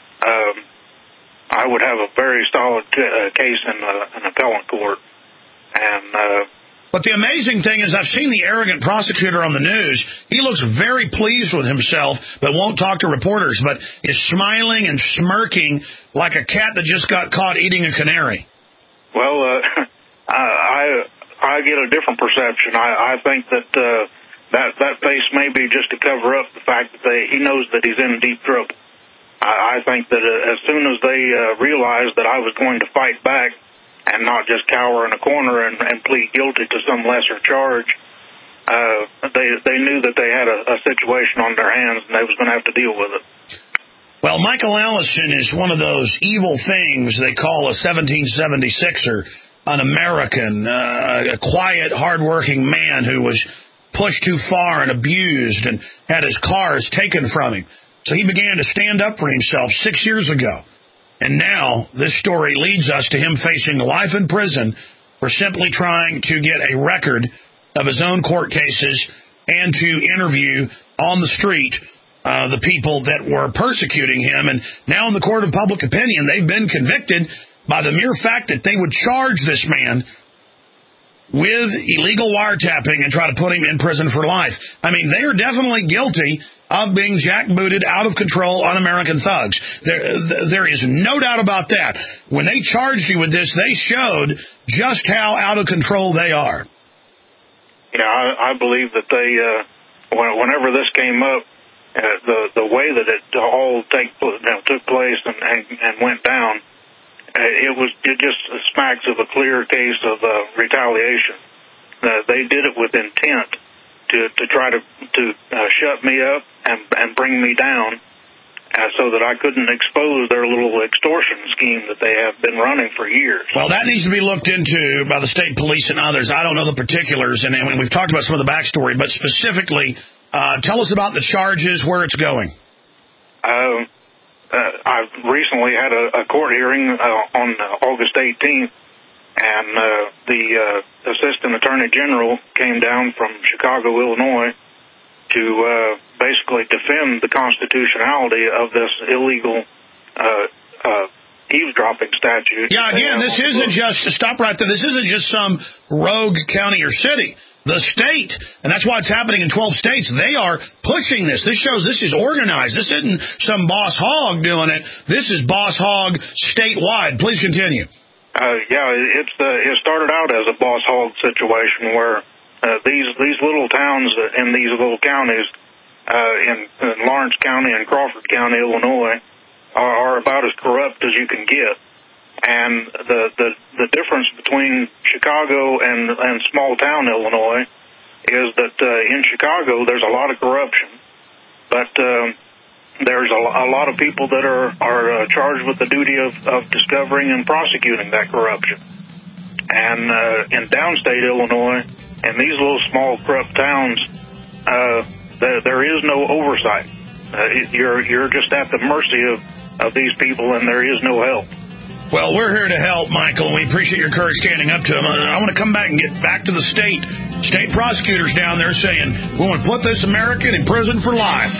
I would have a very solid case in an appellate court. And but the amazing thing is, I've seen the arrogant prosecutor on the news. He looks very pleased with himself, but won't talk to reporters, but is smiling and smirking like a cat that just got caught eating a canary. Well, I get a different perception. I think that that face may be just to cover up the fact that he knows that he's in deep trouble. I think that as soon as they realized that I was going to fight back and not just cower in a corner and plead guilty to some lesser charge, they knew that they had a situation on their hands and they was going to have to deal with it. Well, Michael Allison is one of those evil things they call a 1776er, an American, a quiet, hardworking man who was pushed too far and abused and had his cars taken from him. So he began to stand up for himself 6 years ago. And now this story leads us to him facing life in prison for simply trying to get a record of his own court cases and to interview on the street the people that were persecuting him. And now in the court of public opinion, they've been convicted by the mere fact that they would charge this man with illegal wiretapping and try to put him in prison for life. I mean, they are definitely guilty of being jackbooted, out of control, un-American thugs. There is no doubt about that. When they charged you with this, they showed just how out of control they are. Yeah, I believe that they, whenever this came up, the way that it all took place and went down, it just smacks of a clear case of retaliation. They did it with intent to try to shut me up and bring me down so that I couldn't expose their little extortion scheme that they have been running for years. Well, that needs to be looked into by the state police and others. I don't know the particulars, and we've talked about some of the backstory, but specifically, tell us about the charges, where it's going. I recently had a court hearing on August 18th, and the Assistant Attorney General came down from Chicago, Illinois, to basically defend the constitutionality of this illegal eavesdropping statute. Yeah, again, this isn't just, stop right there, this isn't just some rogue county or city. The state, and that's why it's happening in 12 states, they are pushing this. This shows this is organized. This isn't some boss hog doing it. This is boss hog statewide. Please continue. It started out as a boss hog situation where these little towns in these little counties in Lawrence County and Crawford County, Illinois, are about as corrupt as you can get. And the difference between Chicago and small town Illinois is that in Chicago there's a lot of corruption, but there's a lot of people that are charged with the duty of discovering and prosecuting that corruption. And in downstate Illinois, in these little small corrupt towns, there is no oversight. You're just at the mercy of these people, and there is no help. Well, we're here to help, Michael, and we appreciate your courage standing up to him. I want to come back and get back to the state prosecutors down there saying, we want to put this American in prison for life.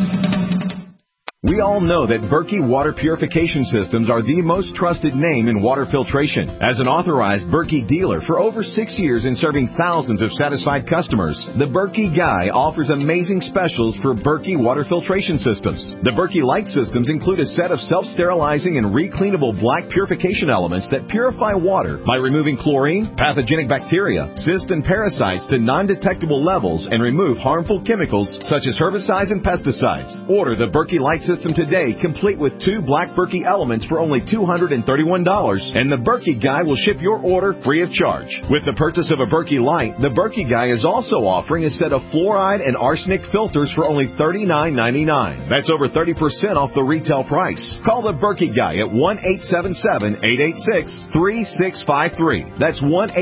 We all know that Berkey Water Purification Systems are the most trusted name in water filtration. As an authorized Berkey dealer for over 6 years and serving thousands of satisfied customers, the Berkey Guy offers amazing specials for Berkey Water Filtration Systems. The Berkey Light systems include a set of self-sterilizing and recleanable black purification elements that purify water by removing chlorine, pathogenic bacteria, cysts, and parasites to non-detectable levels and remove harmful chemicals such as herbicides and pesticides. Order the Berkey Light system today, complete with 2 black Berkey elements for only $231, and the Berkey Guy will ship your order free of charge. With the purchase of a Berkey Light, the Berkey Guy is also offering a set of fluoride and arsenic filters for only $39.99. That's over 30% off the retail price. Call the Berkey Guy at 1-877-886-3653. That's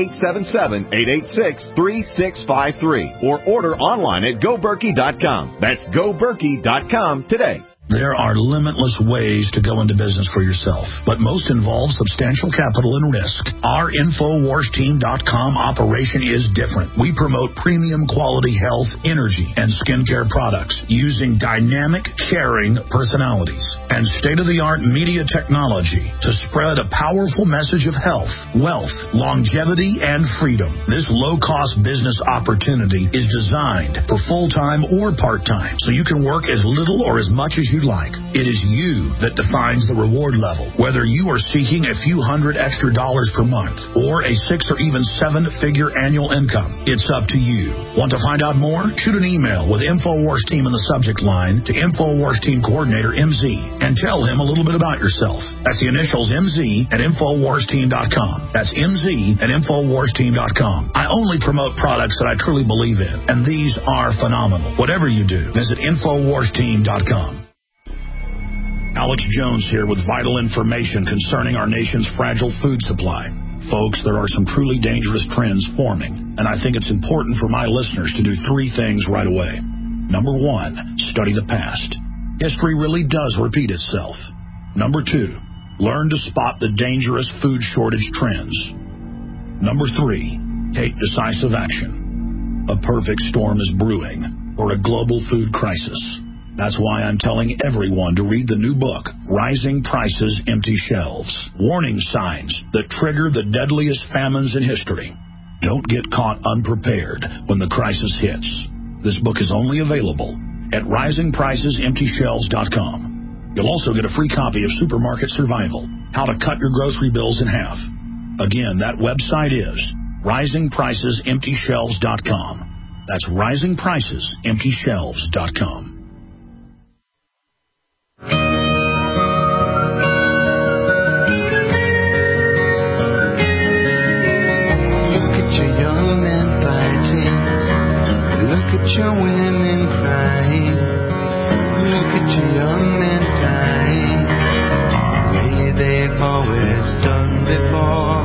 1-877-886-3653. Or order online at GoBerkey.com. That's GoBerkey.com today. There are limitless ways to go into business for yourself, but most involve substantial capital and risk. Our InfoWarsTeam.com operation is different. We promote premium quality health, energy, and skincare products using dynamic, caring personalities and state-of-the-art media technology to spread a powerful message of health, wealth, longevity, and freedom. This low-cost business opportunity is designed for full-time or part-time, so you can work as little or as much as you'd like. It is you that defines the reward level. Whether you are seeking a few $100 extra per month or a 6 or even 7-figure annual income, it's up to you. Want to find out more? Shoot an email with InfoWars Team in the subject line to InfoWars Team Coordinator MZ and tell him a little bit about yourself. That's the initials MZ at InfoWarsTeam.com. That's MZ at InfoWarsTeam.com. I only promote products that I truly believe in, and these are phenomenal. Whatever you do, visit InfoWarsTeam.com. Alex Jones here with vital information concerning our nation's fragile food supply. Folks, there are some truly dangerous trends forming, and I think it's important for my listeners to do 3 things right away. Number 1, study the past. History really does repeat itself. Number 2, learn to spot the dangerous food shortage trends. Number 3, take decisive action. A perfect storm is brewing for a global food crisis. That's why I'm telling everyone to read the new book, Rising Prices, Empty Shelves. Warning signs that trigger the deadliest famines in history. Don't get caught unprepared when the crisis hits. This book is only available at risingpricesemptyshelves.com. You'll also get a free copy of Supermarket Survival, How to Cut Your Grocery Bills in Half. Again, that website is risingpricesemptyshelves.com. That's risingpricesemptyshelves.com. Your women crying, look at your young men dying, the way they've always done before.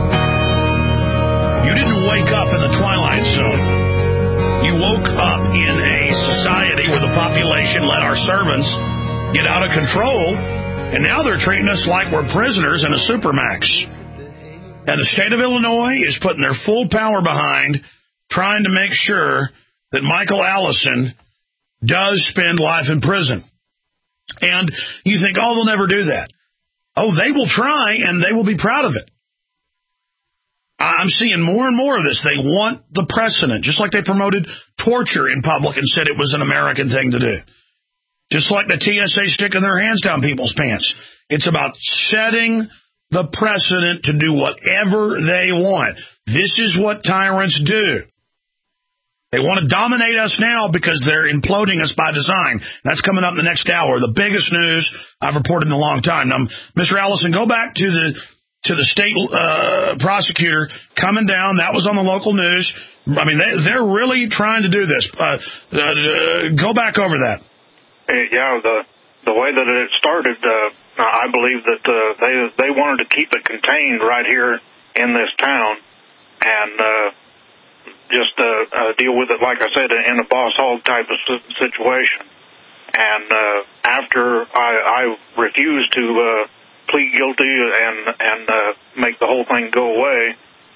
You didn't wake up in the Twilight Zone. You woke up in a society where the population let our servants get out of control And now they're treating us like we're prisoners in a supermax. And the state of Illinois is putting their full power behind trying to make sure that Michael Allison does spend life in prison. And you think, oh, they'll never do that. Oh, they will try, and they will be proud of it. I'm seeing more and more of this. They want the precedent, just like they promoted torture in public and said it was an American thing to do. Just like the TSA sticking their hands down people's pants. It's about setting the precedent to do whatever they want. This is what tyrants do. They want to dominate us now because they're imploding us by design. That's coming up in the next hour. The biggest news I've reported in a long time. Now, Mr. Allison, go back to the state prosecutor coming down. That was on the local news. I mean, they're really trying to do this. Go back over that. Yeah, the way that it started, I believe that they wanted to keep it contained right here in this town and just deal with it, like I said, in a boss hog type of situation. And after I refused to plead guilty and make the whole thing go away,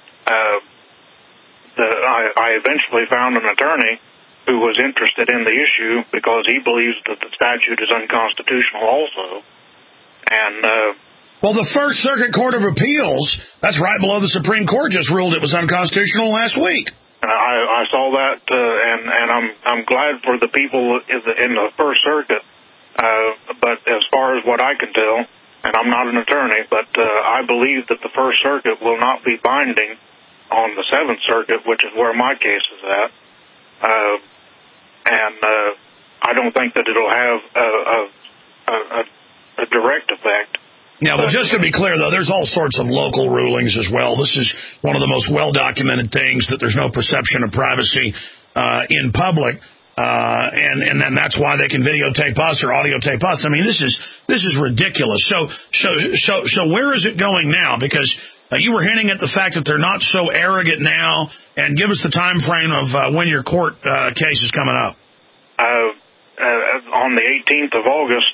I eventually found an attorney who was interested in the issue because he believes that the statute is unconstitutional also. And well, the First Circuit Court of Appeals, that's right below the Supreme Court, just ruled it was unconstitutional last week. I saw that, and I'm glad for the people in the First Circuit. But as far as what I can tell, and I'm not an attorney, but I believe that the First Circuit will not be binding on the Seventh Circuit, which is where my case is at. And I don't think that it'll have a direct effect. Yeah, well, just to be clear, though, there's all sorts of local rulings as well. This is one of the most well-documented things, that there's no perception of privacy in public, and then that's why they can videotape us or audiotape us. I mean, this is ridiculous. So where is it going now? Because you were hinting at the fact that they're not so arrogant now, and give us the time frame of when your court case is coming up. On the 18th of August,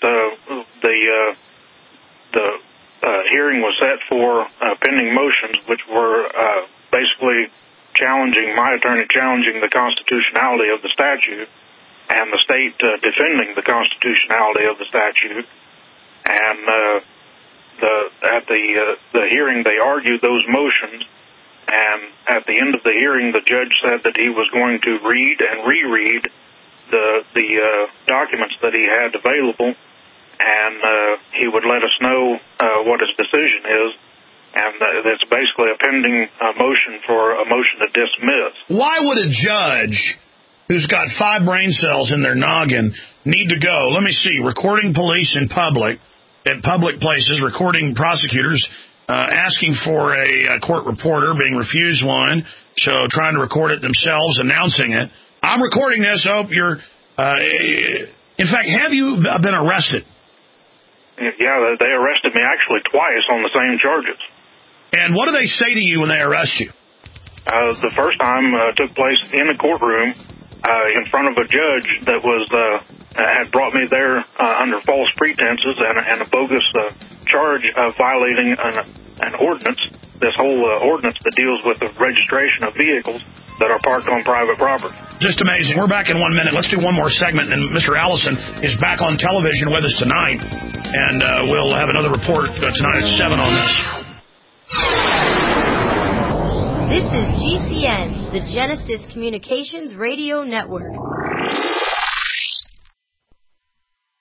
the hearing was set for pending motions, which were basically my attorney challenging the constitutionality of the statute, and the state defending the constitutionality of the statute. And at the hearing, they argued those motions, and at the end of the hearing, the judge said that he was going to read and reread the documents that he had available, and he would let us know what his decision is, and it's basically a pending motion for a motion to dismiss. Why would a judge who's got 5 brain cells in their noggin need to go, let me see, recording police in public, at public places, recording prosecutors, asking for a court reporter, being refused one, so trying to record it themselves, announcing it. I'm recording this, you're... in fact, have you been arrested? Yeah, they arrested me actually twice on the same charges. And what do they say to you when they arrest you? The first time took place in a courtroom in front of a judge that had brought me there under false pretenses and a bogus charge of violating an ordinance, this whole ordinance that deals with the registration of vehicles that are parked on private property. Just amazing. We're back in 1 minute. Let's do one more segment, and Mr. Allison is back on television with us tonight, and we'll have another report tonight at 7 on this. This is GCN, the Genesis Communications Radio Network.